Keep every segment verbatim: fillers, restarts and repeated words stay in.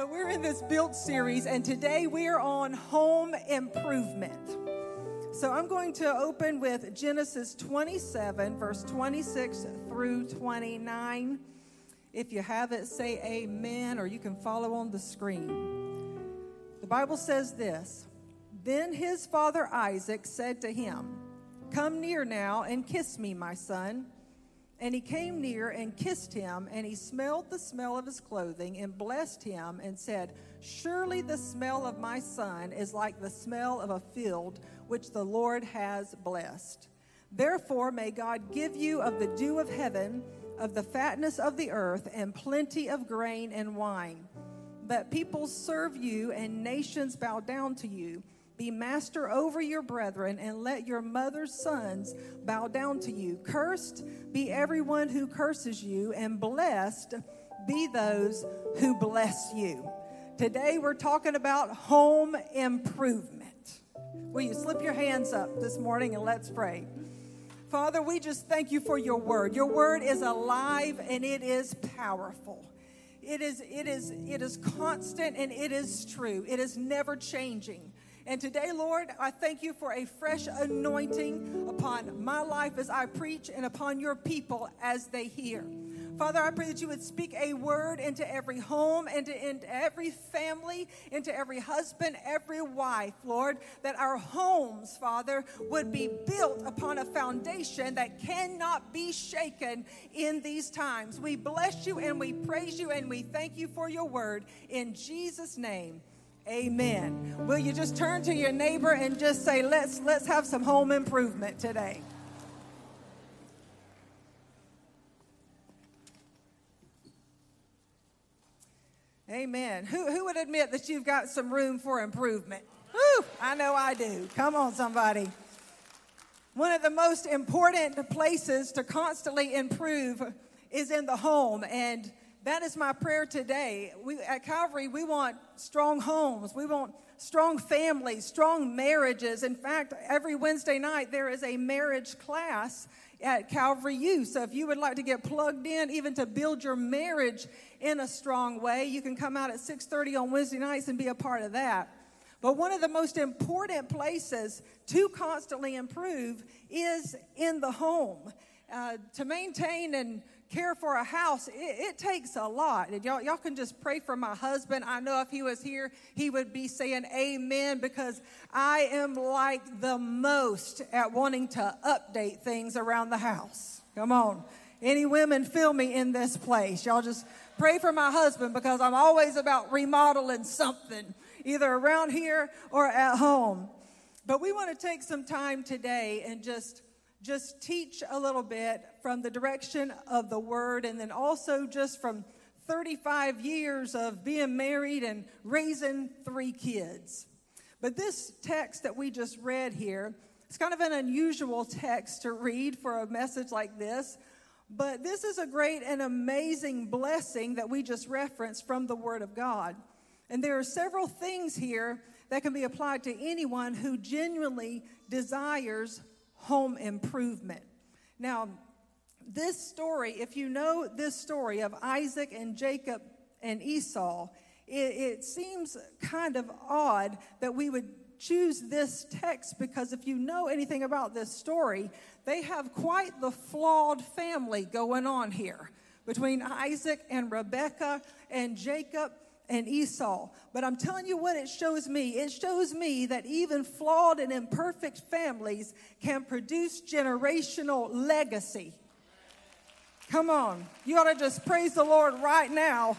But we're in this Built series, and today we are on home improvement. So I'm going to open with Genesis twenty-seven, verse twenty-six through twenty-nine. If you have it, say amen, or you can follow on the screen. The Bible says this: Then his father Isaac said to him, "Come near now and kiss me, my son." And he came near and kissed him, and he smelled the smell of his clothing and blessed him and said, "Surely the smell of my son is like the smell of a field which the Lord has blessed. Therefore may God give you of the dew of heaven, of the fatness of the earth, and plenty of grain and wine. Let peoples serve you and nations bow down to you. Be master over your brethren, and let your mother's sons bow down to you. Cursed be everyone who curses you, and blessed be those who bless you." Today we're talking about home improvement. Will you slip your hands up this morning and let's pray. Father, we just thank you for your word. Your word is alive and it is powerful. It is, it is, it is constant and it is true. It is never changing. And today, Lord, I thank you for a fresh anointing upon my life as I preach and upon your people as they hear. Father, I pray that you would speak a word into every home, into, into every family, into every husband, every wife, Lord, that our homes, Father, would be built upon a foundation that cannot be shaken in these times. We bless you and we praise you and we thank you for your word. In Jesus' name, amen. Will you just turn to your neighbor and just say, let's let's have some home improvement today. Amen. Who who would admit that you've got some room for improvement? Woo, I know I do. Come on, somebody. One of the most important places to constantly improve is in the home, and that is my prayer today. We at Calvary, we want strong homes. We want strong families, strong marriages. In fact, every Wednesday night there is a marriage class at Calvary U. So if you would like to get plugged in, even to build your marriage in a strong way, you can come out at six thirty on Wednesday nights and be a part of that. But one of the most important places to constantly improve is in the home. Uh, to maintain and care for a house, it, it takes a lot. And y'all, y'all can just pray for my husband. I know if he was here, he would be saying amen, because I am like the most at wanting to update things around the house. Come on. Any women feel me in this place? Y'all just pray for my husband, because I'm always about remodeling something, either around here or at home. But we want to take some time today and just Just teach a little bit from the direction of the word, and then also just from thirty-five years of being married and raising three kids. But this text that we just read here, it's kind of an unusual text to read for a message like this, but this is a great and amazing blessing that we just referenced from the Word of God. And there are several things here that can be applied to anyone who genuinely desires home improvement. Now, this story, if you know this story of Isaac and Jacob and Esau, it, it seems kind of odd that we would choose this text, because if you know anything about this story, they have quite the flawed family going on here between Isaac and Rebekah and Jacob and Esau. But I'm telling you what it shows me. It shows me that even flawed and imperfect families can produce generational legacy. Come on. You ought to just praise the Lord right now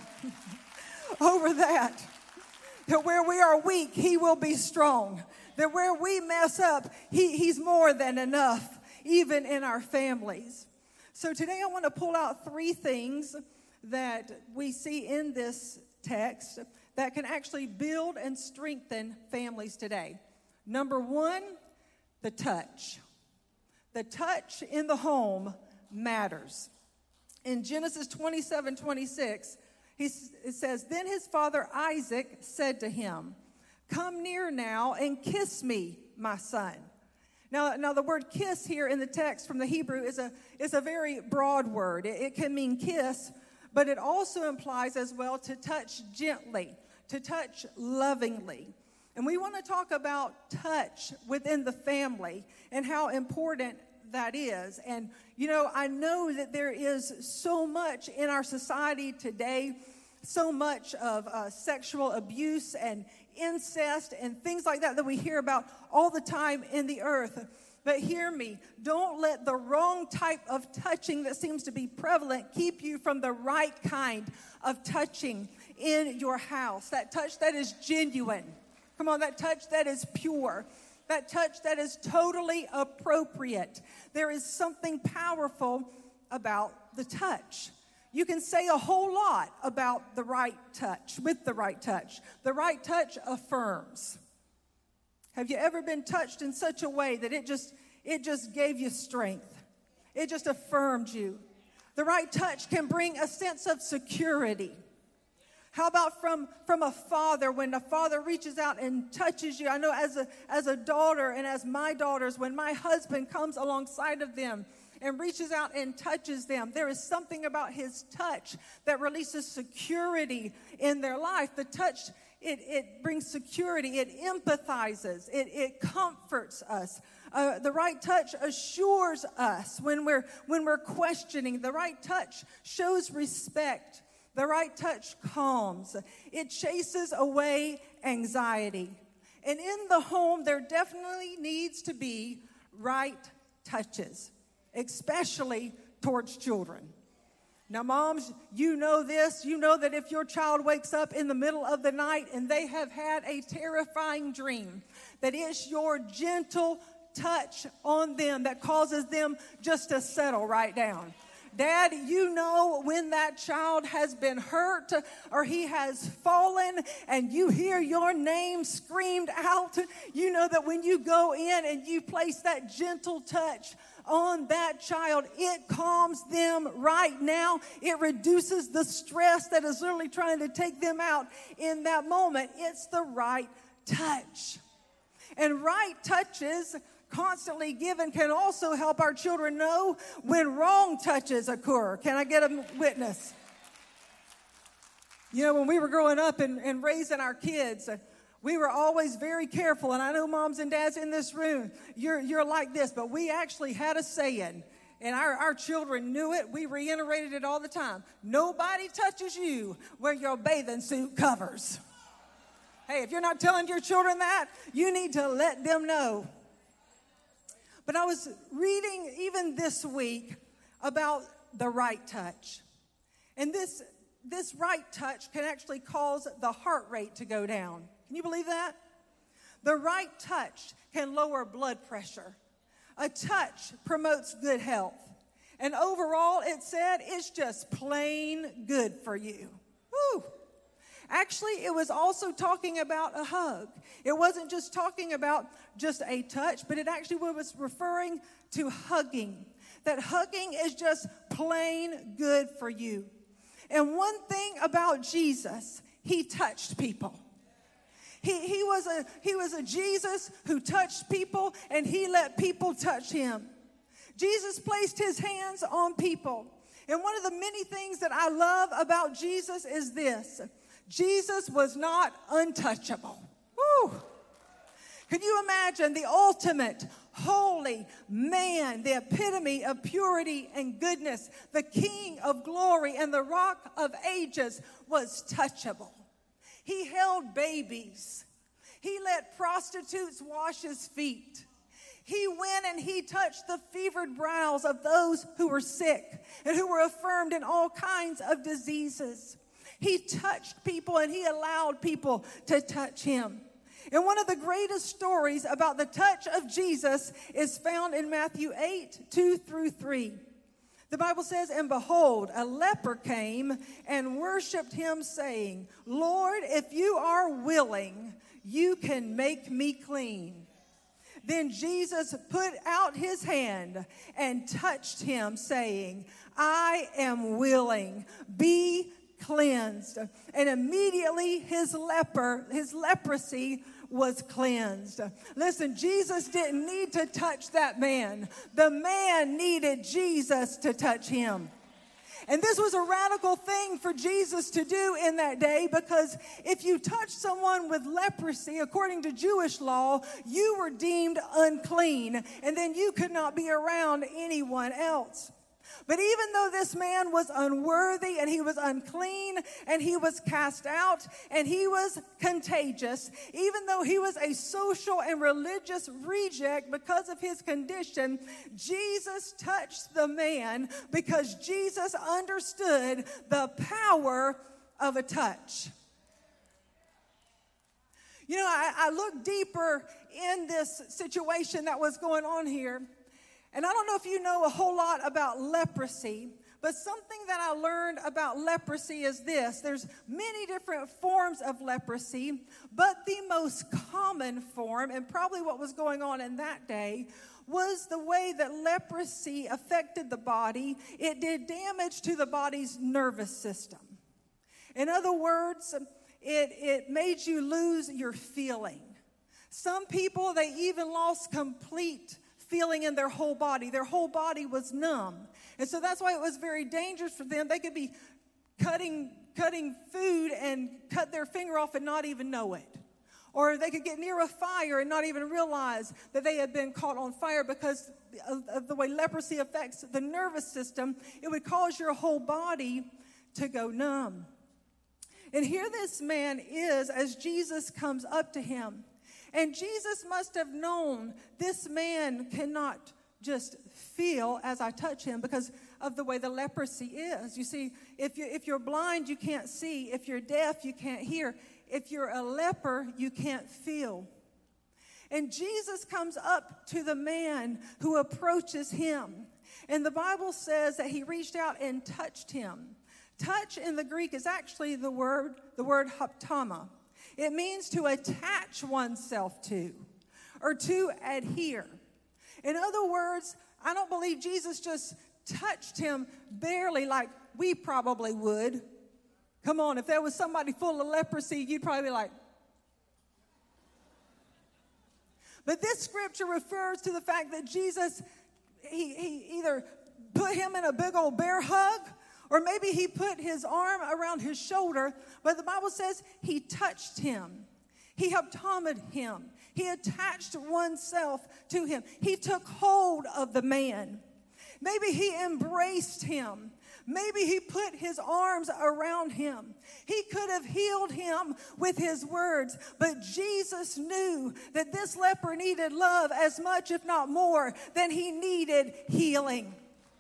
over that. That where we are weak, he will be strong. That where we mess up, he, he's more than enough, even in our families. So today I want to pull out three things that we see in this text that can actually build and strengthen families today. Number one, the touch. The touch in the home matters. In Genesis twenty-seven twenty-six, he, it says, "Then his father Isaac said to him, 'Come near now and kiss me, my son.'" Now, now the word kiss here in the text from the Hebrew is a, is a very broad word. It, it can mean kiss, but it also implies as well to touch gently, to touch lovingly. And we want to talk about touch within the family and how important that is. And, you know, I know that there is so much in our society today, so much of uh, sexual abuse and incest and things like that that we hear about all the time in the earth. But hear me, don't let the wrong type of touching that seems to be prevalent keep you from the right kind of touching in your house. That touch that is genuine. Come on, that touch that is pure. That touch that is totally appropriate. There is something powerful about the touch. You can say a whole lot about the right touch, with the right touch. The right touch affirms. Have you ever been touched in such a way that it just it just gave you strength? It just affirmed you. The right touch can bring a sense of security. How about from, from a father, when a father reaches out and touches you? I know as a, as a daughter and as my daughters, when my husband comes alongside of them and reaches out and touches them, there is something about his touch that releases security in their life. The touch, it, it brings security. It empathizes. It, it comforts us. Uh, the right touch assures us when we're, when we're questioning. The right touch shows respect. The right touch calms. It chases away anxiety. And in the home, there definitely needs to be right touches, especially towards children. Now, moms, you know this. You know that if your child wakes up in the middle of the night and they have had a terrifying dream, that it's your gentle touch on them that causes them just to settle right down. Dad, you know when that child has been hurt or he has fallen and you hear your name screamed out, you know that when you go in and you place that gentle touch on that child, it calms them right now. It reduces the stress that is literally trying to take them out in that moment. It's the right touch. And right touches constantly given can also help our children know when wrong touches occur. Can I get a witness? You know, when we were growing up and, and raising our kids, we were always very careful. And I know moms and dads in this room, you're, you're like this, but we actually had a saying. And our, our children knew it. We reiterated it all the time. Nobody touches you where your bathing suit covers. Hey, if you're not telling your children that, you need to let them know. But I was reading even this week about the right touch. And this, this right touch can actually cause the heart rate to go down. Can you believe that? The right touch can lower blood pressure. A touch promotes good health. And overall, it said it's just plain good for you. Woo! Actually, it was also talking about a hug. It wasn't just talking about just a touch, but it actually was referring to hugging. That hugging is just plain good for you. And one thing about Jesus, he touched people. He, he, was a, he was a Jesus who touched people, and he let people touch him. Jesus placed his hands on people. And one of the many things that I love about Jesus is this. Jesus was not untouchable. Woo! Can you imagine the ultimate holy man, the epitome of purity and goodness, the King of glory and the Rock of ages was touchable. He held babies. He let prostitutes wash his feet. He went and he touched the fevered brows of those who were sick and who were affirmed in all kinds of diseases. He touched people and he allowed people to touch him. And one of the greatest stories about the touch of Jesus is found in Matthew eight, two through three. The Bible says, "And behold, a leper came and worshiped him, saying, 'Lord, if you are willing, you can make me clean.' Then Jesus put out his hand and touched him, saying, 'I am willing, be cleansed.' And immediately his leper, his leprosy was cleansed." Listen, Jesus didn't need to touch that man. The man needed Jesus to touch him. And this was a radical thing for Jesus to do in that day, because if you touched someone with leprosy, according to Jewish law, you were deemed unclean, and then you could not be around anyone else. But even though this man was unworthy and he was unclean and he was cast out and he was contagious, even though he was a social and religious reject because of his condition, Jesus touched the man because Jesus understood the power of a touch. You know, I, I looked deeper in this situation that was going on here. And I don't know if you know a whole lot about leprosy, but something that I learned about leprosy is this. There's many different forms of leprosy, but the most common form, and probably what was going on in that day, was the way that leprosy affected the body. It did damage to the body's nervous system. In other words, it, it made you lose your feeling. Some people, they even lost complete feeling in their whole body. Their whole body was numb. And so that's why it was very dangerous for them. They could be cutting cutting food and cut their finger off and not even know it. Or they could get near a fire and not even realize that they had been caught on fire because of, of the way leprosy affects the nervous system. It would cause your whole body to go numb. And here this man is as Jesus comes up to him. And Jesus must have known this man cannot just feel as I touch him because of the way the leprosy is. You see, if, you, if you're blind, you can't see. If you're deaf, you can't hear. If you're a leper, you can't feel. And Jesus comes up to the man who approaches him. And the Bible says that he reached out and touched him. Touch in the Greek is actually the word, the word haptama. It means to attach oneself to or to adhere. In other words, I don't believe Jesus just touched him barely like we probably would. Come on, if there was somebody full of leprosy, you'd probably be like. But this scripture refers to the fact that Jesus, he, he either put him in a big old bear hug, or maybe he put his arm around his shoulder, but the Bible says he touched him. He haptamaed him. He attached oneself to him. He took hold of the man. Maybe he embraced him. Maybe he put his arms around him. He could have healed him with his words, but Jesus knew that this leper needed love as much, if not more, than he needed healing.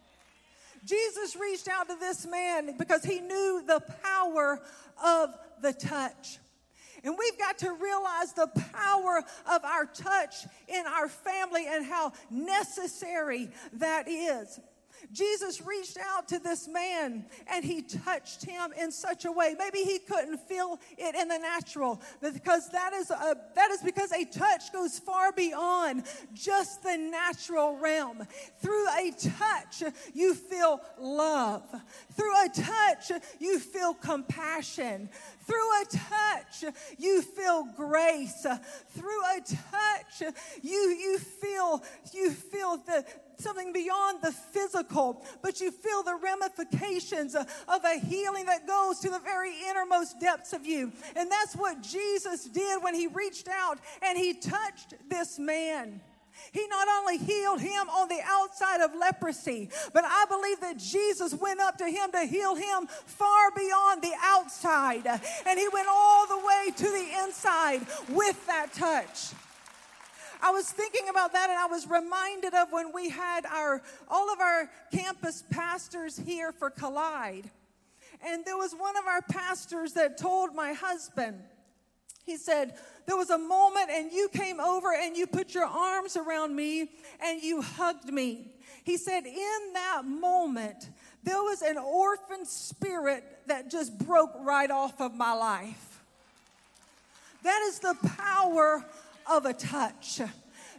Jesus reached out to this man because he knew the power of the touch. And we've got to realize the power of our touch in our family and how necessary that is. Jesus reached out to this man and he touched him in such a way. Maybe he couldn't feel it in the natural, but because that is a, that is because a touch goes far beyond just the natural realm. Through a touch, you feel love. Through a touch, you feel compassion. Through a touch, you feel grace. Through a touch, you you feel you feel the something beyond the physical, but you feel the ramifications of a healing that goes to the very innermost depths of you. And that's what Jesus did when he reached out and he touched this man. He not only healed him on the outside of leprosy, but I believe that Jesus went up to him to heal him far beyond the outside. And he went all the way to the inside with that touch. I was thinking about that, and I was reminded of when we had our all of our campus pastors here for Collide. And there was one of our pastors that told my husband, he said, there was a moment and you came over and you put your arms around me and you hugged me. He said, in that moment, there was an orphan spirit that just broke right off of my life. That is the power of a touch.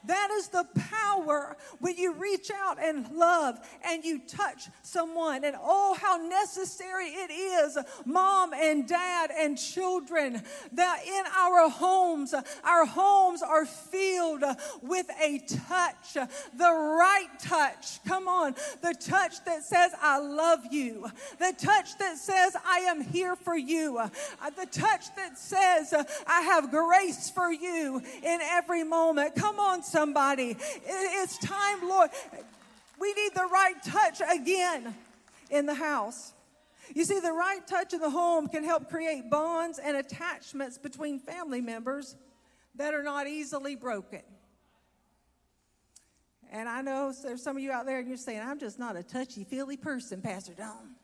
That is the power when you reach out and love and you touch someone. And oh, how necessary it is, mom and dad and children, that in our homes, our homes are filled with a touch, the right touch. Come on, the touch that says, I love you. The touch that says, I am here for you. The touch that says, I have grace for you in every moment. Come on, somebody. It's time, Lord. We need the right touch again in the house. You see, the right touch in the home can help create bonds and attachments between family members that are not easily broken. And I know there's some of you out there and you're saying, I'm just not a touchy-feely person, Pastor Dawn.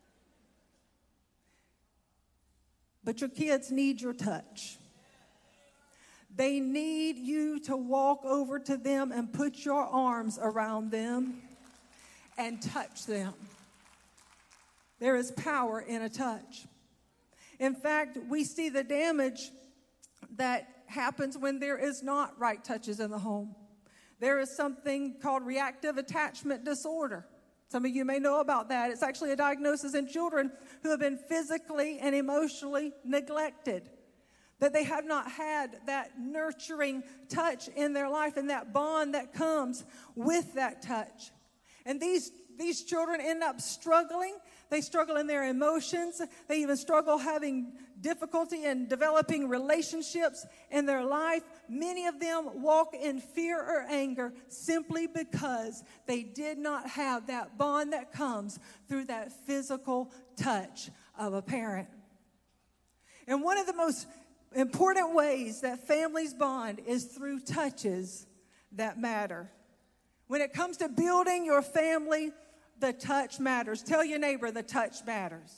But your kids need your touch. They need you to walk over to them and put your arms around them and touch them. There is power in a touch. In fact, we see the damage that happens when there is not right touches in the home. There is something called reactive attachment disorder. Some of you may know about that. It's actually a diagnosis in children who have been physically and emotionally neglected, that they have not had that nurturing touch in their life and that bond that comes with that touch. And these, these children end up struggling. They struggle in their emotions. They even struggle having difficulty in developing relationships in their life. Many of them walk in fear or anger simply because they did not have that bond that comes through that physical touch of a parent. And one of the most important ways that families bond is through touches that matter. When it comes to building your family, the touch matters. Tell your neighbor the touch matters.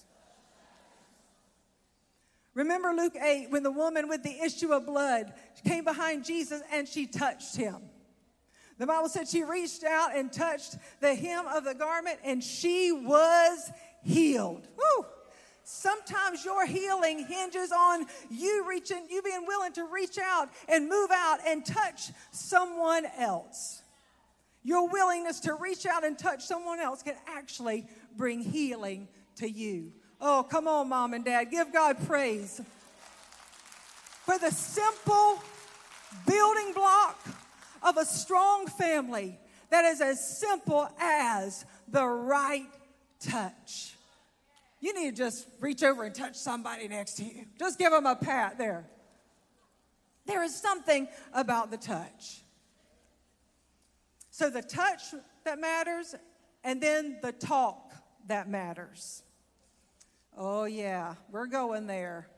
Remember Luke eight, when the woman with the issue of blood came behind Jesus and she touched him. The Bible said she reached out and touched the hem of the garment and she was healed. Woo! Sometimes your healing hinges on you reaching, you being willing to reach out and move out and touch someone else. Your willingness to reach out and touch someone else can actually bring healing to you. Oh, come on, Mom and Dad. Give God praise for the simple building block of a strong family that is as simple as the right touch. You need to just reach over and touch somebody next to you. Just give them a pat there. There is something about the touch. So the touch that matters, and then the talk that matters. Oh, yeah, we're going there.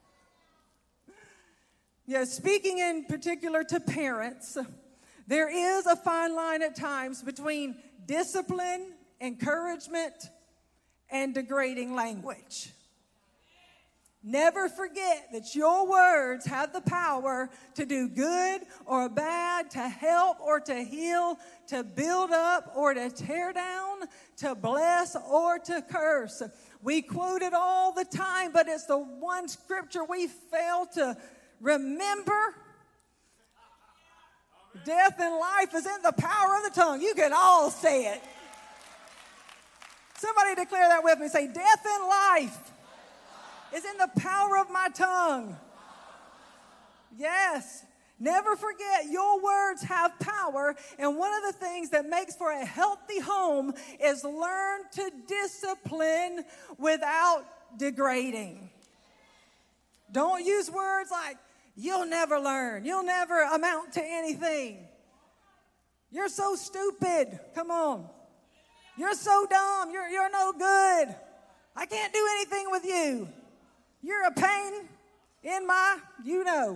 Yeah, speaking in particular to parents, there is a fine line at times between discipline, encouragement, and degrading language. Never forget that your words have the power to do good or bad, to help or to heal, to build up or to tear down, to bless or to curse. We quote it all the time, but it's the one scripture we fail to remember. Death and life is in the power of the tongue. You can all say it. Somebody declare that with me. Say, death and life is in the power of my tongue. Yes. Never forget, your words have power. And one of the things that makes for a healthy home is learn to discipline without degrading. Don't use words like, you'll never learn. You'll never amount to anything. You're so stupid. Come on. You're so dumb. You're, you're no good. I can't do anything with you. You're a pain in my, you know.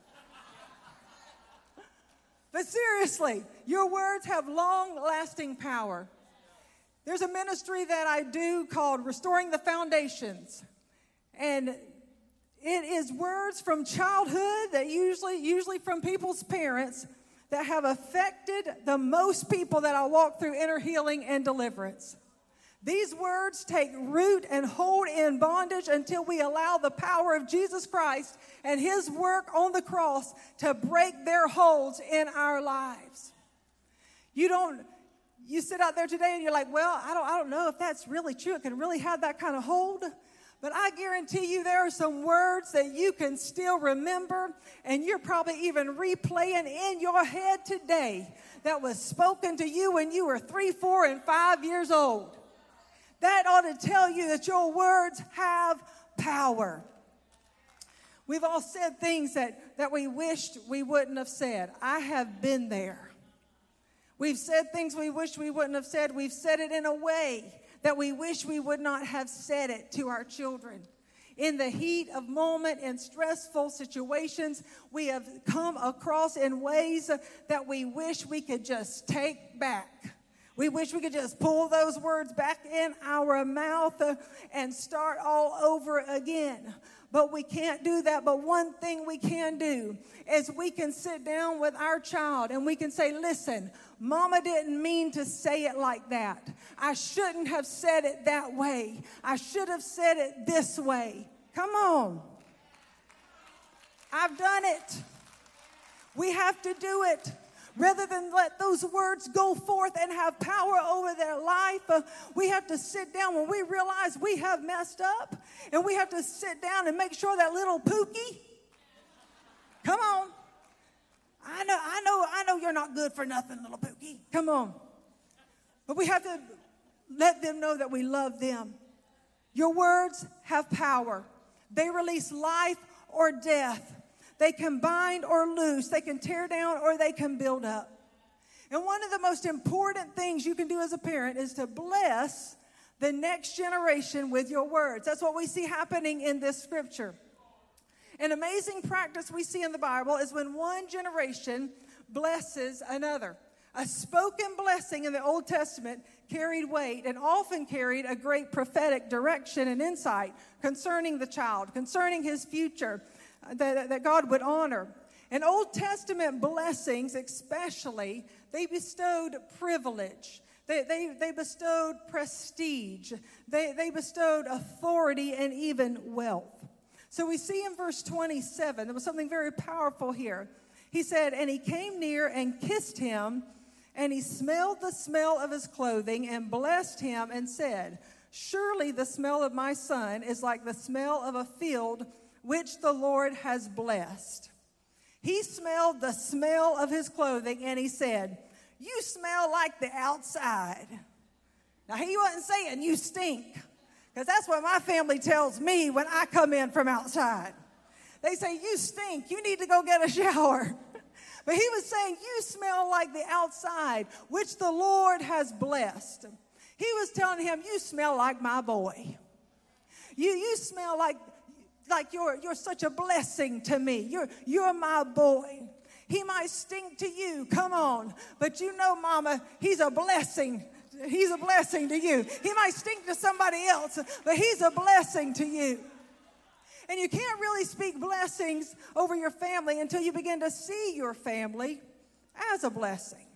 But seriously, your words have long-lasting power. There's a ministry that I do called Restoring the Foundations. And it is words from childhood that usually, usually from people's parents that have affected the most people that I walk through inner healing and deliverance. These words take root and hold in bondage until we allow the power of Jesus Christ and his work on the cross to break their holds in our lives. You don't, you sit out there today and you're like, well, I don't, I don't know if that's really true. It can really have that kind of hold. But I guarantee you there are some words that you can still remember, and you're probably even replaying in your head today that was spoken to you when you were three, four, and five years old. That ought to tell you that your words have power. We've all said things that, that we wished we wouldn't have said. I have been there. We've said things we wish we wouldn't have said. We've said it in a way that we wish we would not have said it to our children. In the heat of moment and stressful situations, we have come across in ways that we wish we could just take back. We wish we could just pull those words back in our mouth uh, and start all over again. But we can't do that. But one thing we can do is we can sit down with our child and we can say, listen, Mama didn't mean to say it like that. I shouldn't have said it that way. I should have said it this way. Come on. I've done it. We have to do it. Rather than let those words go forth and have power over their life, uh, we have to sit down when we realize we have messed up, and we have to sit down and make sure that little Pookie, come on. I know, I know, I know you're not good for nothing, little Pookie. Come on. But we have to let them know that we love them. Your words have power. They release life or death. They can bind or loose. They can tear down or they can build up. And one of the most important things you can do as a parent is to bless the next generation with your words. That's what we see happening in this scripture. An amazing practice we see in the Bible is when one generation blesses another. A spoken blessing in the Old Testament carried weight and often carried a great prophetic direction and insight concerning the child, concerning his future, That, that God would honor. And Old Testament blessings especially, they bestowed privilege. They, they, they bestowed prestige. They, they bestowed authority and even wealth. So we see in verse twenty-seven, there was something very powerful here. He said, and he came near and kissed him, and he smelled the smell of his clothing and blessed him and said, surely the smell of my son is like the smell of a field which the Lord has blessed. He smelled the smell of his clothing, and he said, you smell like the outside. Now, he wasn't saying you stink, because that's what my family tells me when I come in from outside. They say, you stink. You need to go get a shower. But he was saying, you smell like the outside, which the Lord has blessed. He was telling him, you smell like my boy. You, you smell like... Like you're you're such a blessing to me. You're you're my boy. He might stink to you, come on. But you know, Mama, he's a blessing. He's a blessing to you. He might stink to somebody else, but he's a blessing to you. And you can't really speak blessings over your family until you begin to see your family as a blessing.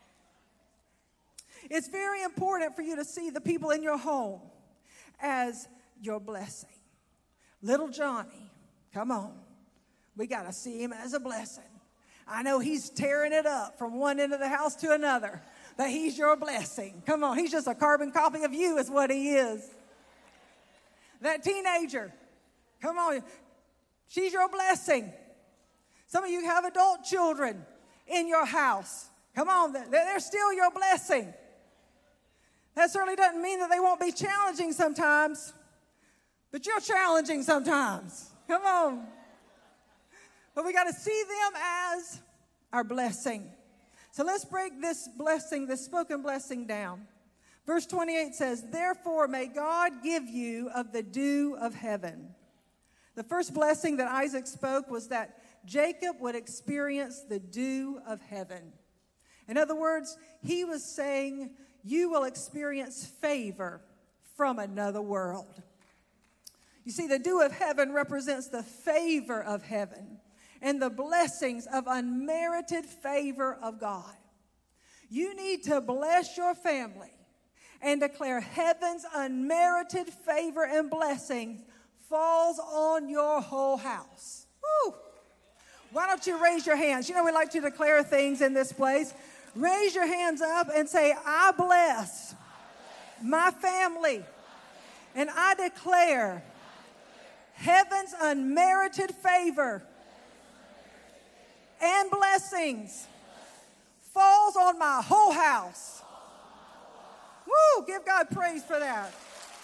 It's very important for you to see the people in your home as your blessing. Little Johnny, come on. We got to see him as a blessing. I know he's tearing it up from one end of the house to another, but he's your blessing. Come on, he's just a carbon copy of you is what he is. That teenager, come on, she's your blessing. Some of you have adult children in your house. Come on, they're still your blessing. That certainly doesn't mean that they won't be challenging sometimes. But you're challenging sometimes. Come on. But we got to see them as our blessing. So let's break this blessing, this spoken blessing down. Verse twenty-eight says, therefore may God give you of the dew of heaven. The first blessing that Isaac spoke was that Jacob would experience the dew of heaven. In other words, he was saying, you will experience favor from another world. You see, the dew of heaven represents the favor of heaven and the blessings of unmerited favor of God. You need to bless your family and declare heaven's unmerited favor and blessing falls on your whole house. Woo! Why don't you raise your hands? You know we like to declare things in this place. Raise your hands up and say, I bless my family, and I declare heaven's unmerited favor and blessings falls on my whole house. Woo! Give God praise for that.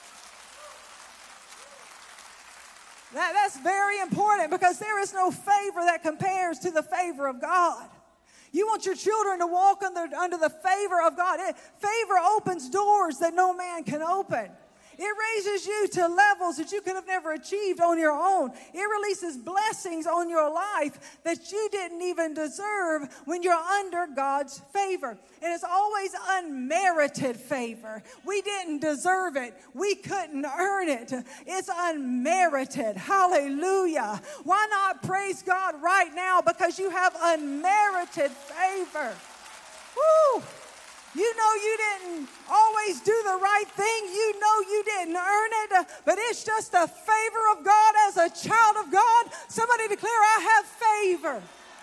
That, that's very important because there is no favor that compares to the favor of God. You want your children to walk under, under the favor of God. It, favor opens doors that no man can open. It raises you to levels that you could have never achieved on your own. It releases blessings on your life that you didn't even deserve when you're under God's favor. And it's always unmerited favor. We didn't deserve it. We couldn't earn it. It's unmerited. Hallelujah. Why not praise God right now because you have unmerited favor? Woo! You know you didn't always do the right thing. You know you didn't earn it, but it's just the favor of God as a child of God. Somebody declare, I have favor.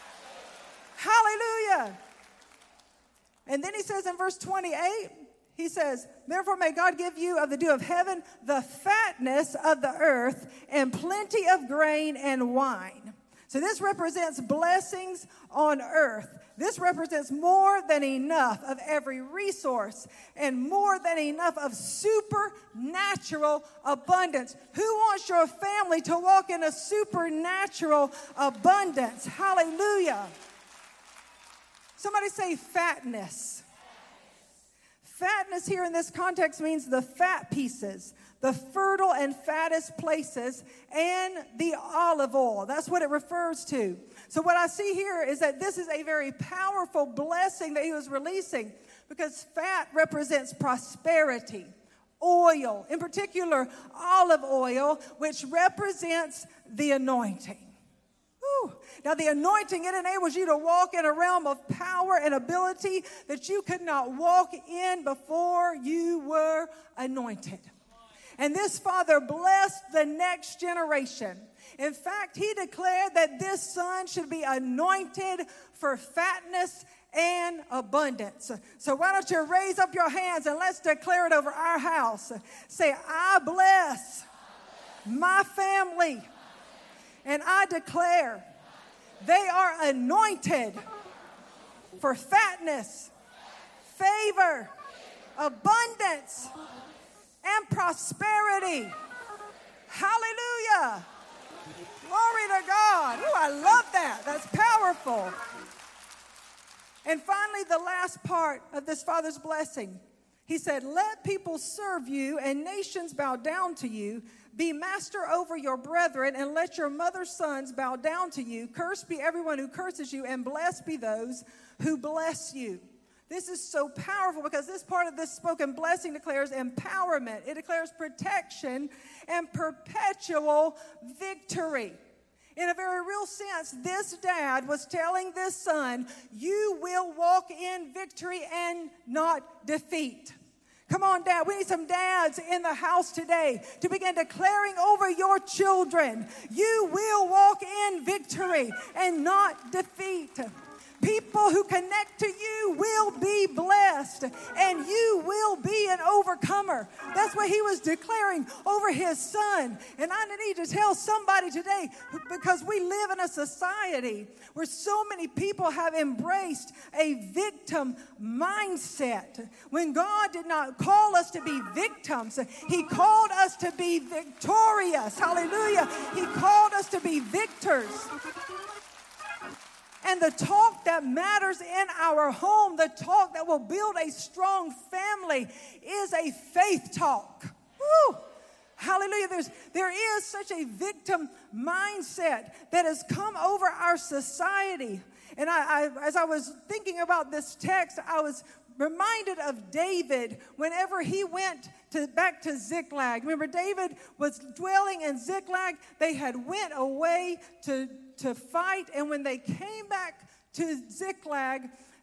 Hallelujah. And then he says in verse twenty-eight, he says, therefore may God give you of the dew of heaven the fatness of the earth and plenty of grain and wine. So this represents blessings on earth. This represents more than enough of every resource and more than enough of supernatural abundance. Who wants your family to walk in a supernatural abundance? Hallelujah. Somebody say fatness. Fatness here in this context means the fat pieces, the fertile and fattest places, and the olive oil. That's what it refers to. So what I see here is that this is a very powerful blessing that he was releasing because fat represents prosperity. Oil, in particular olive oil, which represents the anointing. Whew. Now the anointing, it enables you to walk in a realm of power and ability that you could not walk in before you were anointed. And this father blessed the next generation. In fact, he declared that this son should be anointed for fatness and abundance. So why don't you raise up your hands and let's declare it over our house. Say, I bless my family, and I declare they are anointed for fatness, favor, abundance, and prosperity. Hallelujah. Glory to God. Ooh, I love that. That's powerful. And finally, the last part of this father's blessing. He said, let people serve you and nations bow down to you. Be master over your brethren and let your mother's sons bow down to you. Cursed be everyone who curses you and blessed be those who bless you. This is so powerful because this part of this spoken blessing declares empowerment. It declares protection and perpetual victory. In a very real sense, this dad was telling this son, you will walk in victory and not defeat. Come on, Dad. We need some dads in the house today to begin declaring over your children, you will walk in victory and not defeat. People who connect to you will be blessed, and you will be an overcomer. That's what he was declaring over his son. And I need to tell somebody today, because we live in a society where so many people have embraced a victim mindset. When God did not call us to be victims, he called us to be victorious. Hallelujah. He called us to be victors. And the talk that matters in our home, the talk that will build a strong family, is a faith talk. Woo! Hallelujah. There's, there is such a victim mindset that has come over our society. And I, I, as I was thinking about this text, I was reminded of David whenever he went to back to Ziklag. Remember, David was dwelling in Ziklag. They had went away to to fight, and when they came back to Ziklag,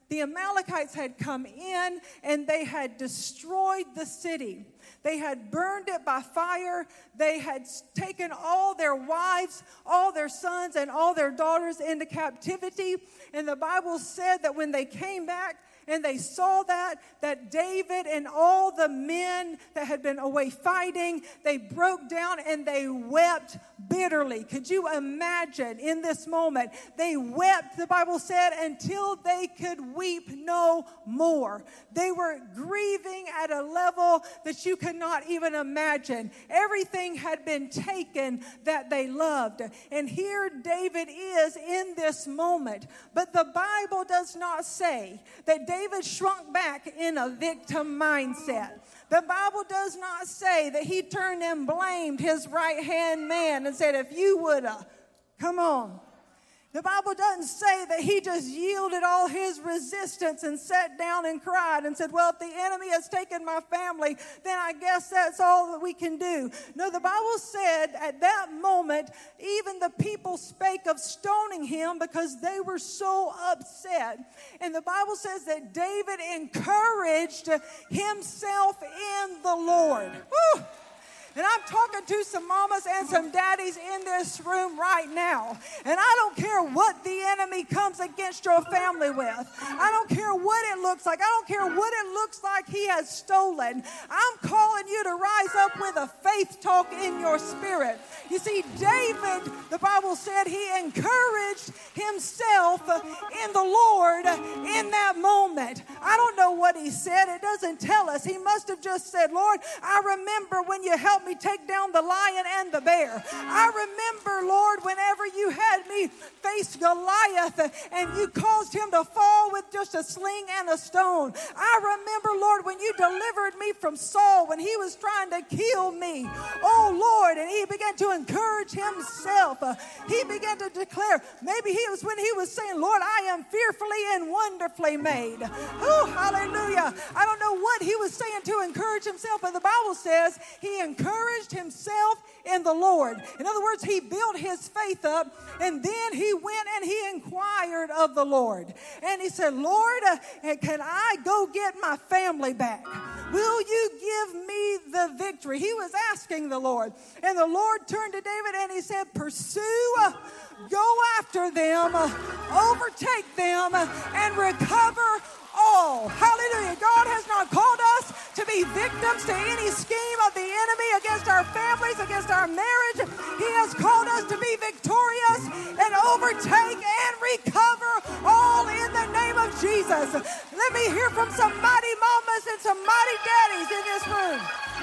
the Amalekites had come in and they had destroyed the city. They had burned it by fire. They had taken all their wives, all their sons, and all their daughters into captivity. And the Bible said that when they came back, and they saw that, that David and all the men that had been away fighting, they broke down and they wept bitterly. Could you imagine in this moment? They wept, the Bible said, until they could weep no more. They were grieving at a level that you could not even imagine. Everything had been taken that they loved. And here David is in this moment. But the Bible does not say that David shrunk back in a victim mindset. The Bible does not say that he turned and blamed his right-hand man and said, if you would have, come on. The Bible doesn't say that he just yielded all his resistance and sat down and cried and said, well, if the enemy has taken my family, then I guess that's all that we can do. No, the Bible said at that moment, even the people spake of stoning him because they were so upset. And the Bible says that David encouraged himself in the Lord. Woo! And I'm talking to some mamas and some daddies in this room right now. And I don't care what the enemy comes against your family with. I don't care what it looks like. I don't care what it looks like he has stolen. I'm calling you to rise up with a faith talk in your spirit. You see, David, the Bible said he encouraged himself in the Lord in that moment. I don't know what he said. It doesn't tell us. He must have just said, Lord, I remember when you helped me take down the lion and the bear. I remember, Lord, whenever you had me face Goliath and you caused him to fall with just a sling and a stone. I remember, Lord, when you delivered me from Saul when he was trying to kill me. Oh, Lord, and he began to encourage himself. Uh, he began to declare, maybe he was when he was saying, Lord, I am fearfully and wonderfully made. Oh, hallelujah. I don't know what he was saying to encourage himself, but the Bible says he encouraged encouraged himself in the Lord. In other words, he built his faith up, and then he went and he inquired of the Lord. And he said, Lord, uh, can I go get my family back? Will you give me the victory? He was asking the Lord. And the Lord turned to David and he said, pursue, uh, go after them, uh, overtake them, uh, and recover all. Hallelujah. God has not called us to be victims to any scheme of the enemy against our families, against our marriage. He has called us to be victorious and overtake and recover all in the name of Jesus. Let me hear from some mighty mamas and some mighty daddies in this room.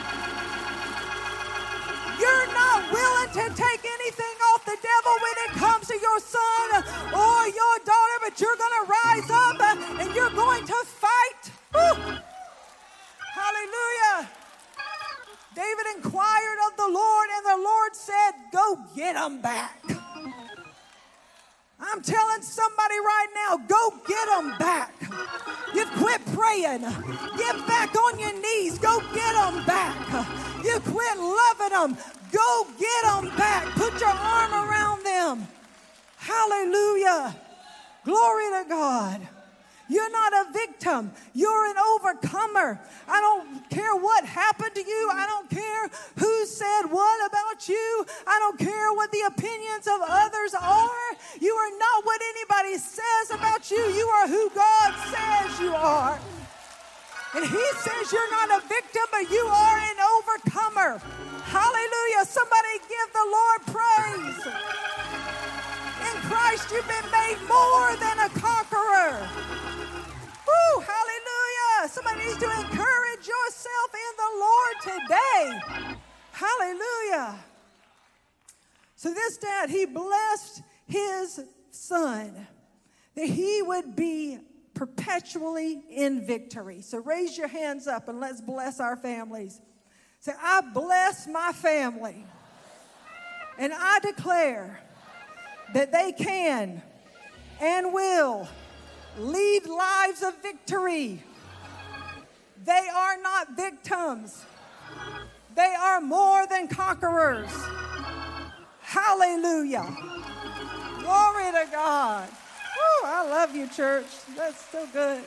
You're not willing to take anything off the devil when it comes to your son or your daughter, but you're going to rise up and you're going to fight. Woo! Hallelujah. David inquired of the Lord, and the Lord said, go get them back. I'm telling somebody right now, go get them back. You've quit praying. Get back on your knees. Go get them back. You quit loving them. Go get them back. Put your arm around them. Hallelujah. Glory to God. You're not a victim. You're an overcomer. I don't care what happened to you. I don't care who said what about you. I don't care what the opinions of others are. You are not what anybody says about you. You are who God says you are. And he says you're not a victim, but you are an overcomer. Hallelujah. Somebody give the Lord praise. In Christ you've been made more than a conqueror. Woo, hallelujah. Somebody needs to encourage yourself in the Lord today. Hallelujah. So this dad, he blessed his son that he would be perpetually in victory. So raise your hands up and let's bless our families. Say, I bless my family. And I declare that they can and will lead lives of victory. They are not victims. They are more than conquerors. Hallelujah. Glory to God. Woo, I I love you, church. That's so good.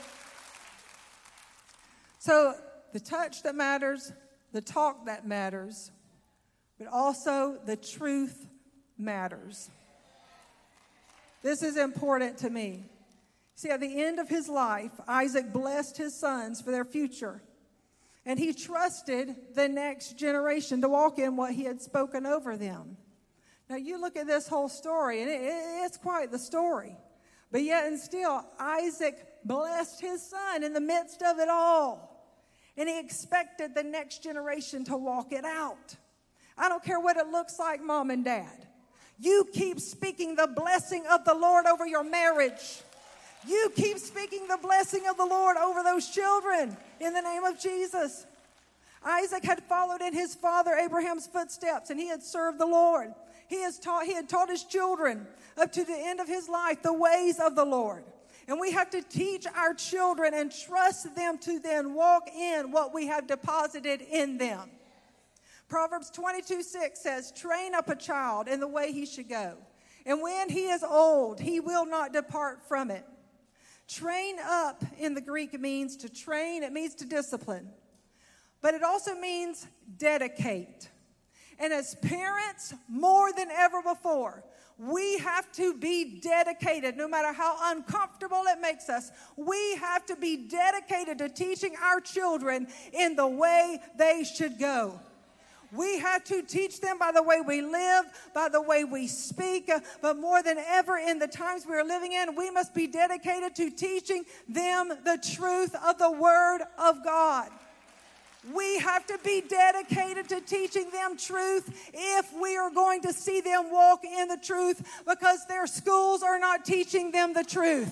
So the touch that matters, the talk that matters, but also the truth matters. This is important to me. See, at the end of his life, Isaac blessed his sons for their future. And he trusted the next generation to walk in what he had spoken over them. Now, you look at this whole story, and it, it, it's quite the story. But yet and still, Isaac blessed his son in the midst of it all. And he expected the next generation to walk it out. I don't care what it looks like, Mom and Dad. You keep speaking the blessing of the Lord over your marriage. You keep speaking the blessing of the Lord over those children in the name of Jesus. Isaac had followed in his father Abraham's footsteps, and he had served the Lord. He, has taught, he had taught his children up to the end of his life the ways of the Lord. And we have to teach our children and trust them to then walk in what we have deposited in them. Proverbs twenty-two six says, train up a child in the way he should go, and when he is old, he will not depart from it. Train up in the Greek means to train, it means to discipline. But it also means dedicate. And as parents, more than ever before, we have to be dedicated, no matter how uncomfortable it makes us. We have to be dedicated to teaching our children in the way they should go. We have to teach them by the way we live, by the way we speak, but more than ever in the times we are living in, we must be dedicated to teaching them the truth of the Word of God. We have to be dedicated to teaching them truth if we are going to see them walk in the truth, because their schools are not teaching them the truth.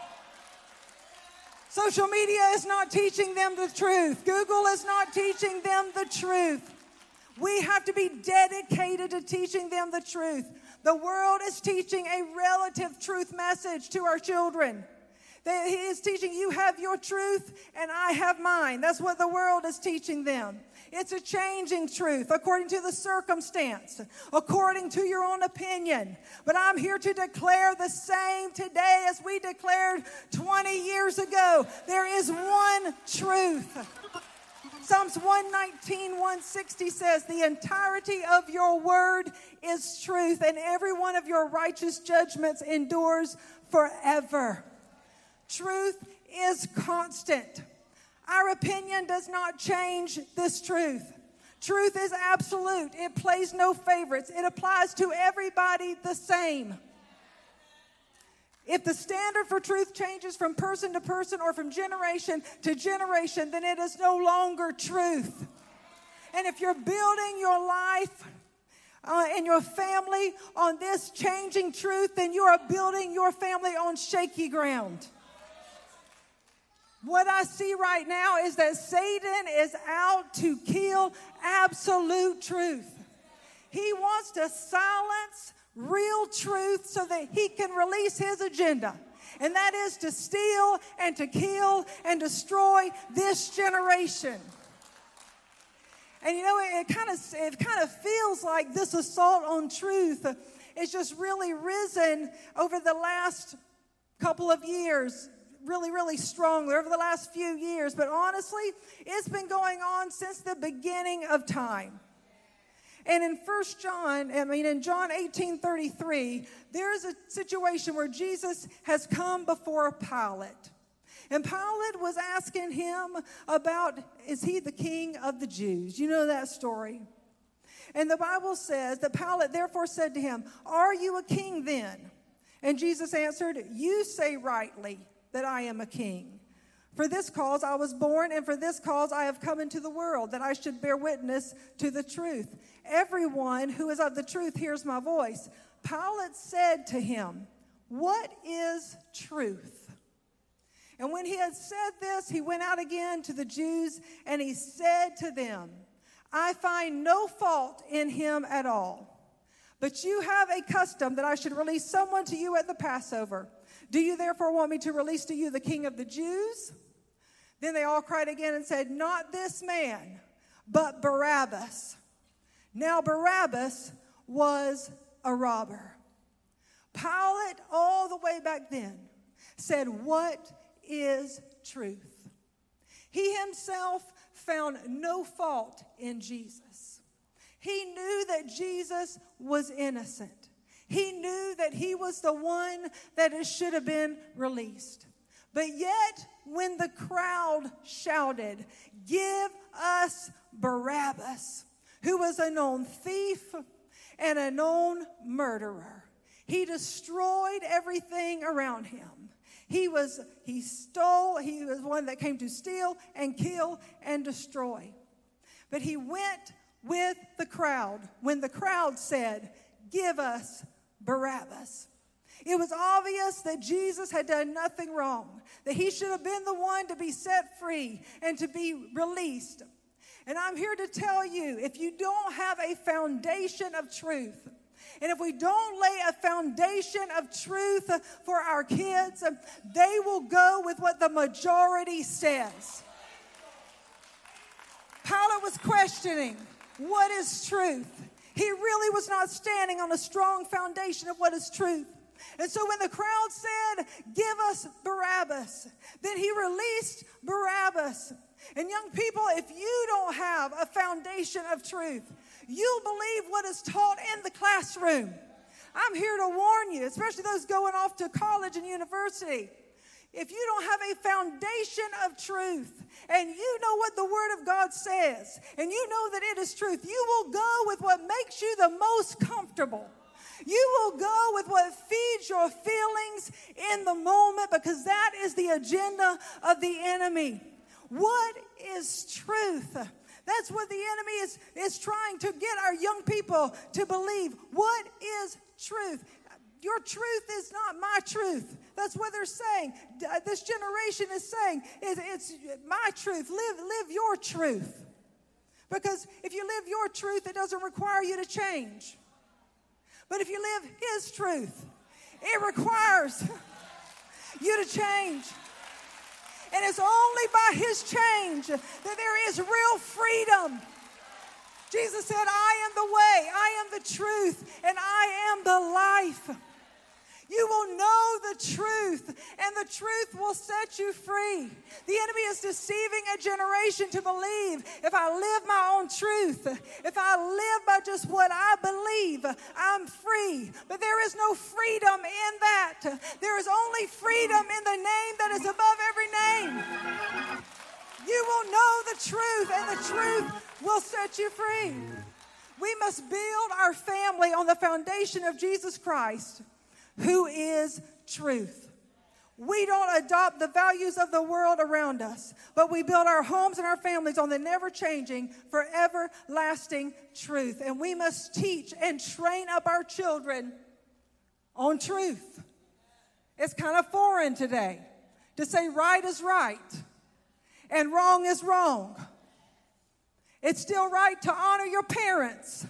Social media is not teaching them the truth. Google is not teaching them the truth. We have to be dedicated to teaching them the truth. The world is teaching a relative truth message to our children. He is teaching, you have your truth and I have mine. That's what the world is teaching them. It's a changing truth according to the circumstance, according to your own opinion. But I'm here to declare the same today as we declared twenty years ago. There is one truth. Psalms one nineteen, one sixty says, the entirety of your word is truth, and every one of your righteous judgments endures forever. Truth is constant. Our opinion does not change this truth. Truth is absolute. It plays no favorites. It applies to everybody the same. If the standard for truth changes from person to person or from generation to generation, then it is no longer truth. And if you're building your life uh, and your family on this changing truth, then you are building your family on shaky ground. What I see right now is that Satan is out to kill absolute truth. He wants to silence real truth so that he can release his agenda. And that is to steal and to kill and destroy this generation. And you know, it, it kind of it kind of feels like this assault on truth is just really risen over the last couple of years. Really, really strongly over the last few years. But honestly, it's been going on since the beginning of time. And in First John, I mean in John eighteen thirty-three, there's a situation where Jesus has come before Pilate. And Pilate was asking him about, is he the king of the Jews? You know that story. And the Bible says that Pilate therefore said to him, are you a king then? And Jesus answered, you say rightly that I am a king. For this cause I was born, and for this cause I have come into the world, that I should bear witness to the truth. Everyone who is of the truth hears my voice. Pilate said to him, what is truth? And when he had said this, he went out again to the Jews, and he said to them, I find no fault in him at all. But you have a custom that I should release someone to you at the Passover. Do you therefore want me to release to you the king of the Jews? Then they all cried again and said, not this man, but Barabbas. Now Barabbas was a robber. Pilate, all the way back then, said, "What is truth?" He himself found no fault in Jesus. He knew that Jesus was innocent. He knew that he was the one that it should have been released. But yet, when the crowd shouted, "Give us Barabbas," who was a known thief and a known murderer, he destroyed everything around him. He was, he stole, he was one that came to steal and kill and destroy. But he went with the crowd when the crowd said, "Give us Barabbas." It was obvious that Jesus had done nothing wrong, that he should have been the one to be set free and to be released. And I'm here to tell you, if you don't have a foundation of truth, and if we don't lay a foundation of truth for our kids, they will go with what the majority says. Pilate was questioning, what is truth? He really was not standing on a strong foundation of what is truth. And so when the crowd said, "Give us Barabbas," then he released Barabbas. And young people, if you don't have a foundation of truth, you'll believe what is taught in the classroom. I'm here to warn you, especially those going off to college and university. If you don't have a foundation of truth, and you know what the Word of God says, and you know that it is truth, you will go with what makes you the most comfortable. You will go with what feeds your feelings in the moment, because that is the agenda of the enemy. What is truth? That's what the enemy is, is trying to get our young people to believe. What is truth? Your truth is not my truth. That's what they're saying. This generation is saying, it's my truth. Live, live your truth. Because if you live your truth, it doesn't require you to change. But if you live his truth, it requires you to change. And it's only by his change that there is real freedom. Jesus said, "I am the way, I am the truth, and I am the life." You will know the truth, and the truth will set you free. The enemy is deceiving a generation to believe, if I live my own truth, if I live by just what I believe, I'm free. But there is no freedom in that. There is only freedom in the name that is above every name. You will know the truth, and the truth will set you free. We must build our family on the foundation of Jesus Christ, who is truth. We don't adopt the values of the world around us, but we build our homes and our families on the never-changing, forever-lasting truth. And we must teach and train up our children on truth. It's kind of foreign today to say right is right and wrong is wrong. It's still right to honor your parents.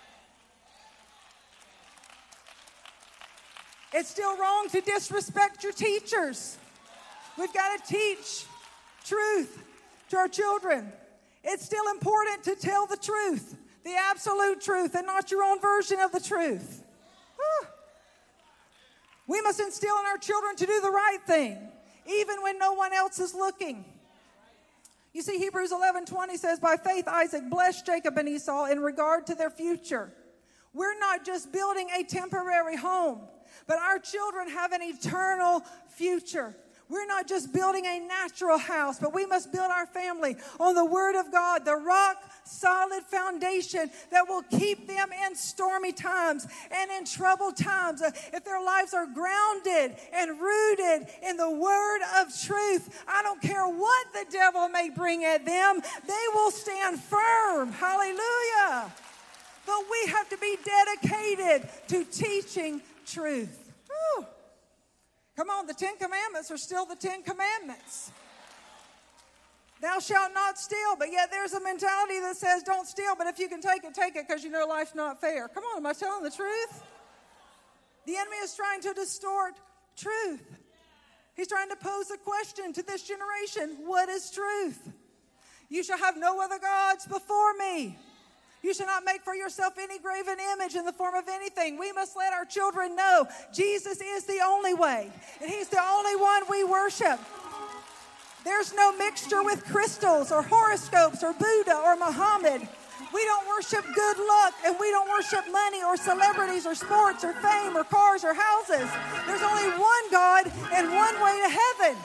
It's still wrong to disrespect your teachers. We've got to teach truth to our children. It's still important to tell the truth, the absolute truth, and not your own version of the truth. Whew. We must instill in our children to do the right thing, even when no one else is looking. You see, Hebrews eleven twenty says, "By faith Isaac blessed Jacob and Esau in regard to their future." We're not just building a temporary home, but our children have an eternal future. We're not just building a natural house, but we must build our family on the Word of God, the rock-solid foundation that will keep them in stormy times and in troubled times. If their lives are grounded and rooted in the Word of truth, I don't care what the devil may bring at them, they will stand firm. Hallelujah. But we have to be dedicated to teaching truth. Whew. Come on, the Ten Commandments are still the Ten Commandments. Thou shalt not steal, but yet there's a mentality that says don't steal, but if you can take it, take it, because you know life's not fair. Come on, am I telling the truth? The enemy is trying to distort truth. He's trying to pose a question to this generation. What is truth? You shall have no other gods before me. You shall not make for yourself any graven image in the form of anything. We must let our children know Jesus is the only way, and He's the only one we worship. There's no mixture with crystals or horoscopes or Buddha or Muhammad. We don't worship good luck, and we don't worship money or celebrities or sports or fame or cars or houses. There's only one God and one way to heaven.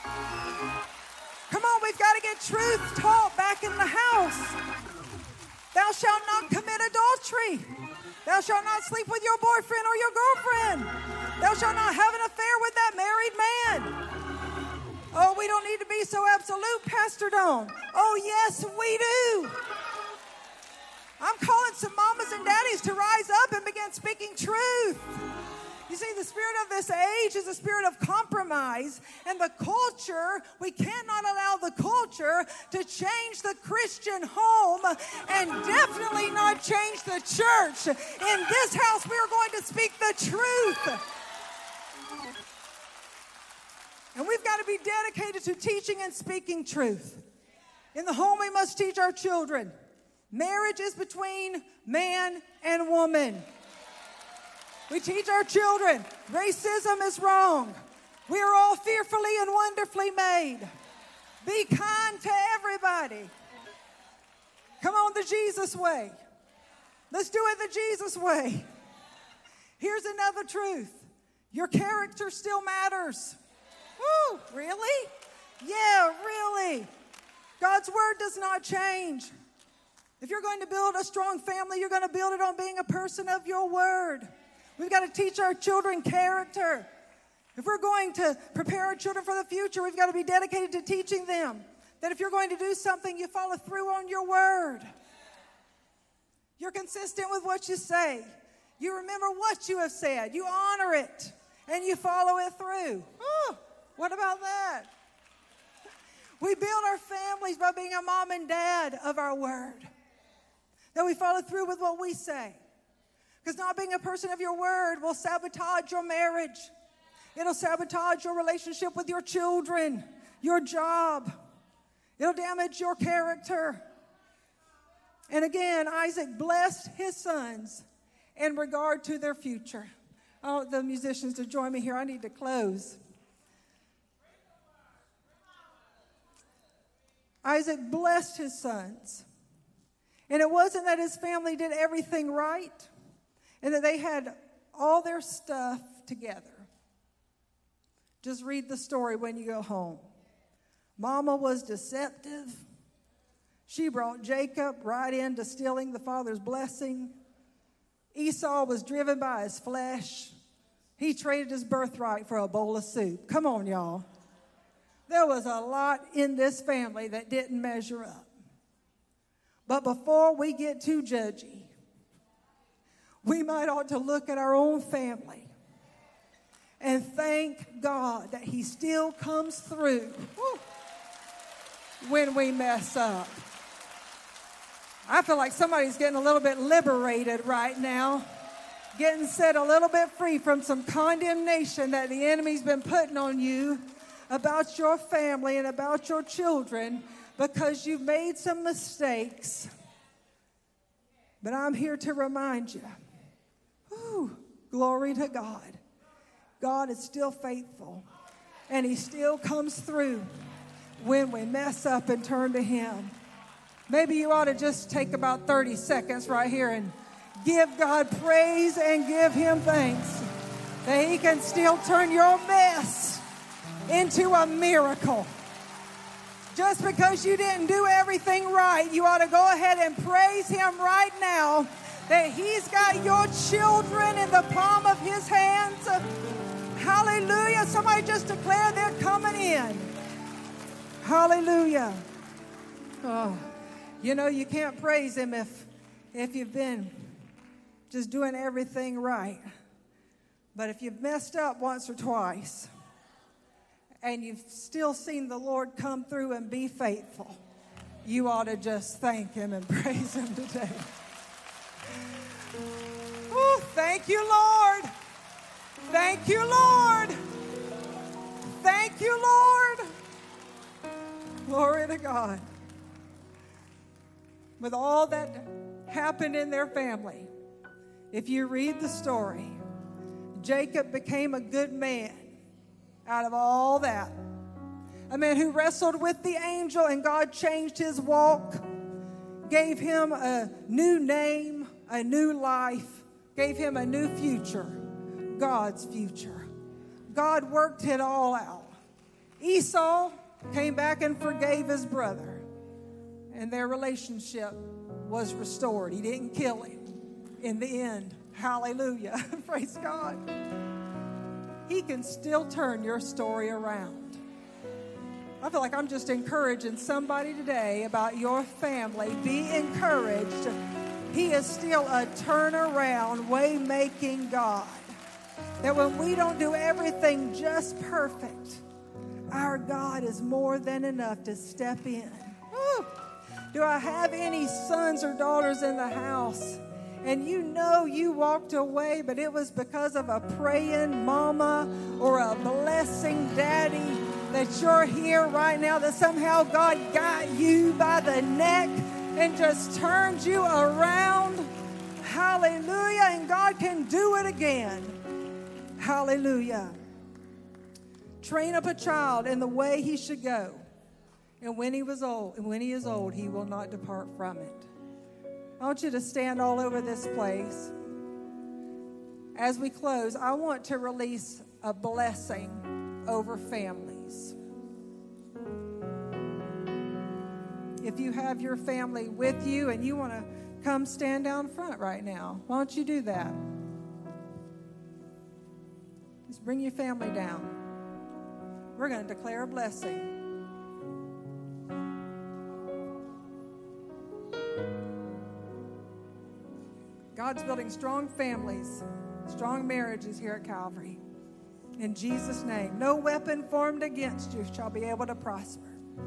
Come on, we've got to get truth taught back in the house. Thou shalt not commit adultery. Thou shalt not sleep with your boyfriend or your girlfriend. Thou shalt not have an affair with that married man. Oh, we don't need to be so absolute, Pastor Dawn. Oh, yes, we do. I'm calling some mamas and daddies to rise up and begin speaking truth. You see, the spirit of this age is a spirit of compromise, and the culture, we cannot allow the culture to change the Christian home, and definitely not change the church. In this house, we are going to speak the truth. And we've got to be dedicated to teaching and speaking truth. In the home, we must teach our children. Marriage is between man and woman. We teach our children racism is wrong. We are all fearfully and wonderfully made. Be kind to everybody. Come on, the Jesus way. Let's do it the Jesus way. Here's another truth. Your character still matters. Woo, really? Yeah, really. God's word does not change. If you're going to build a strong family, you're going to build it on being a person of your word. We've got to teach our children character. If we're going to prepare our children for the future, we've got to be dedicated to teaching them that if you're going to do something, you follow through on your word. You're consistent with what you say. You remember what you have said. You honor it, and you follow it through. Oh, what about that? We build our families by being a mom and dad of our word. That we follow through with what we say. Because not being a person of your word will sabotage your marriage. It'll sabotage your relationship with your children, your job. It'll damage your character. And again, Isaac blessed his sons in regard to their future. I want the musicians to join me here. I need to close. Isaac blessed his sons. And it wasn't that his family did everything right and that they had all their stuff together. Just read the story when you go home. Mama was deceptive. She brought Jacob right into stealing the father's blessing. Esau was driven by his flesh. He traded his birthright for a bowl of soup. Come on, y'all. There was a lot in this family that didn't measure up. But before we get too judgy, we might ought to look at our own family and thank God that He still comes through woo, when we mess up. I feel like somebody's getting a little bit liberated right now, getting set a little bit free from some condemnation that the enemy's been putting on you about your family and about your children because you've made some mistakes. But I'm here to remind you, whew, glory to God. God is still faithful, and He still comes through when we mess up and turn to Him. Maybe you ought to just take about thirty seconds right here and give God praise and give Him thanks that He can still turn your mess into a miracle. Just because you didn't do everything right, you ought to go ahead and praise Him right now that He's got your children in the palm of His hands. Hallelujah. Somebody just declare they're coming in. Hallelujah. Oh, you know, you can't praise Him if, if you've been just doing everything right. But if you've messed up once or twice, and you've still seen the Lord come through and be faithful, you ought to just thank Him and praise Him today. Oh, thank you, Lord. Thank you, Lord. Thank you, Lord. Glory to God. With all that happened in their family. If you read the story, Jacob became a good man out of all that. A man who wrestled with the angel, and God changed his walk, gave him a new name, a new life, gave him a new future, God's future. God worked it all out. Esau came back and forgave his brother, and their relationship was restored. He didn't kill him in the end. Hallelujah. Praise God. He can still turn your story around. I feel like I'm just encouraging somebody today about your family. Be encouraged. He is still a turnaround, way-making God. That when we don't do everything just perfect, our God is more than enough to step in. Woo. Do I have any sons or daughters in the house? And you know you walked away, but it was because of a praying mama or a blessing daddy that you're here right now, that somehow God got you by the neck and just turned you around. Hallelujah. And God can do it again. Hallelujah. Train up a child in the way he should go. And when he was old, and when he is old, he will not depart from it. I want you to stand all over this place. As we close, I want to release a blessing over families. If you have your family with you and you want to come stand down front right now, why don't you do that? Just bring your family down. We're going to declare a blessing. God's building strong families, strong marriages here at Calvary. In Jesus' name, no weapon formed against you shall be able to prosper.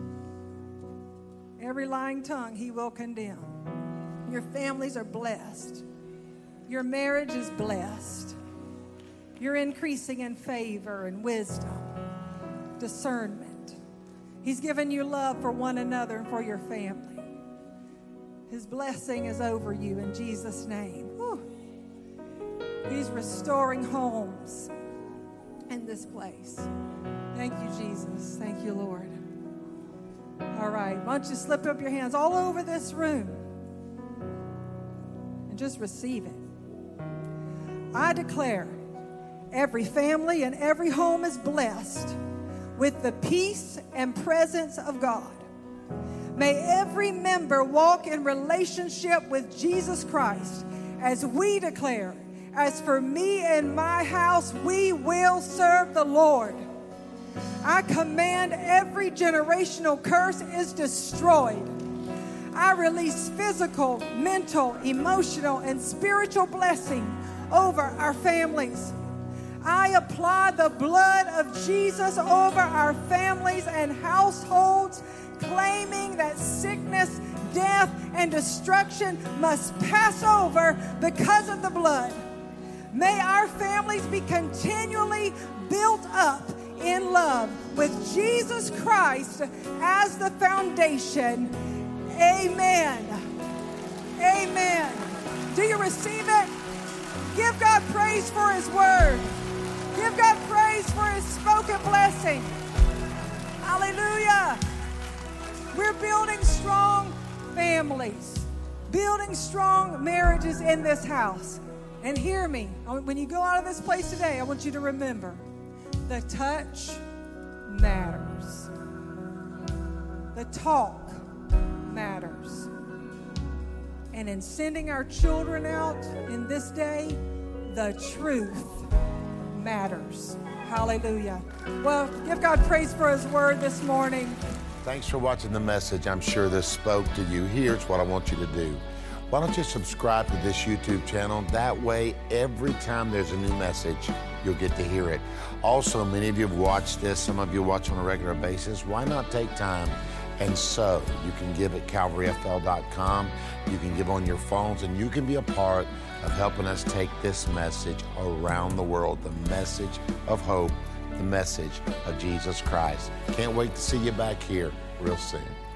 Every lying tongue he will condemn. Your families are blessed. Your marriage is blessed. You're increasing in favor and wisdom, discernment. He's given you love for one another and for your family. His blessing is over you in Jesus' name. Whew. He's restoring homes in this place. Thank you, Jesus. Thank you, Lord. All right. Why don't you slip up your hands all over this room and just receive it. I declare every family and every home is blessed with the peace and presence of God. May every member walk in relationship with Jesus Christ as we declare, as for me and my house, we will serve the Lord. I command every generational curse is destroyed. I release physical, mental, emotional, and spiritual blessing over our families. I apply the blood of Jesus over our families and households, claiming that sickness, death, and destruction must pass over because of the blood. May our families be continually built up in love with Jesus Christ as the foundation. Amen. Amen. Do you receive it? Give God praise for his word. Give God praise for his spoken blessing. Hallelujah. We're building strong families, building strong marriages in this house. And hear me, when you go out of this place today, I want you to remember, the touch matters. The talk matters. And in sending our children out in this day, the truth matters. Hallelujah. Well, give God praise for his word this morning. Thanks for watching the message. I'm sure this spoke to you. Here's what I want you to do. Why don't you subscribe to this YouTube channel? That way, every time there's a new message, you'll get to hear it. Also, many of you have watched this. Some of you watch on a regular basis. Why not take time and sow? You can give at calvary f l dot com. You can give on your phones, and you can be a part of helping us take this message around the world, the message of hope, the message of Jesus Christ. Can't wait to see you back here real soon.